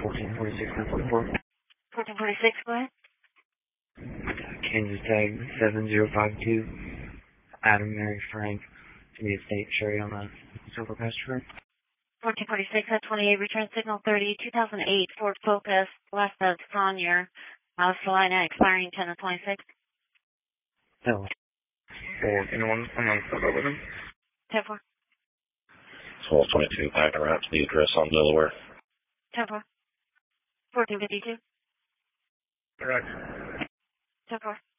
1446, 944. 1446, go ahead. Kansas Tag 7052. Adam Mary Frank to the estate Sherry on the Silver Pasture. 1446 at 28, return signal 30, 2008 Ford Focus, west of Conyers, Salina, expiring 10 of 26. No. For anyone on photo with him? 10-4. 1222, back around to the address on Delaware. 10-4. 1452. Correct. 10-4.